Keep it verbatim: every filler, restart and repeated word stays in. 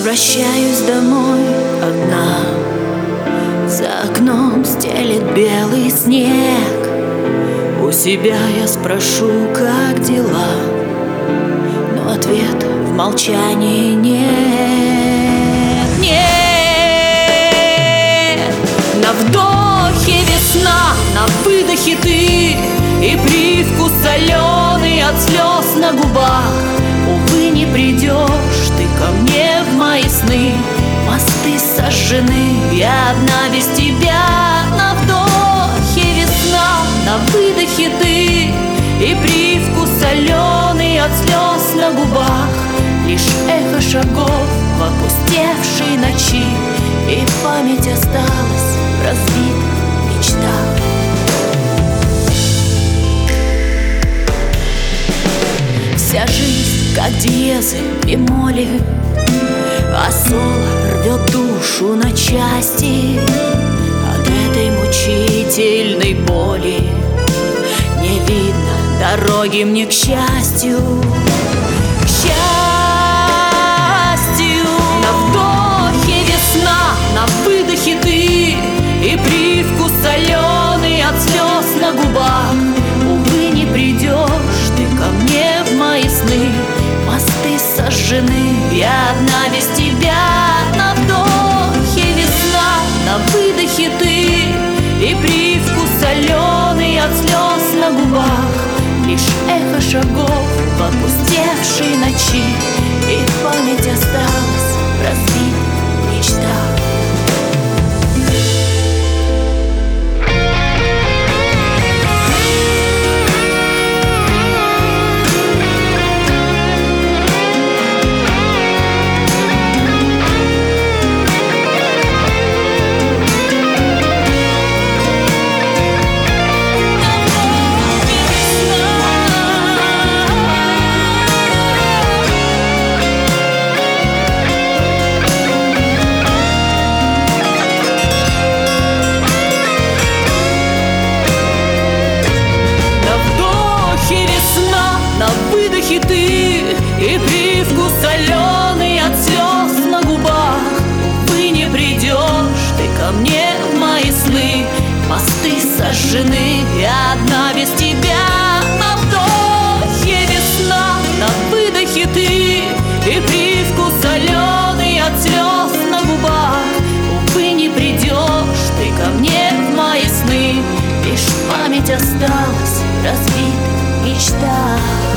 Возвращаюсь домой одна. За окном стелет белый снег. У себя я спрошу, как дела, но ответ в молчании нет. Нет, на вдохе весна, на выдохе ты, и привкус соленый от слез на губах. Увы, не придешь ты ко мне в мои сны. Мосты сожжены, я одна без тебя. На вдохе весна, на выдохе ты, и привкус соленый от слез на губах. Лишь эхо шагов в опустевшей ночи, и память осталась в разбитых мечтах. Вся жизнь как диезы, бемоли, а соло рвет душу на части. От этой мучительной боли не видно дороги мне к счастью. К счастью, на вдохе весна, на выдохе ты, и привкус соленый от слез на губах. Увы, не придешь ты ко мне в мои сны. Мосты сожжены, я одна без тебя. На вдохе весна, на выдохе ты, и привкус соленый от слез на губах. Лишь эхо шагов в опустевшей ночи, и память осталась в разбитых мечтах. Ты, и привкус соленый от слез на губах. Увы, не придешь ты ко мне в мои сны. Мосты сожжены, я одна без тебя. На вдохе весна, на выдохе ты, и привкус соленый от слез на губах. Увы, не придешь ты ко мне в мои сны. Лишь память осталась в разбитых мечтах.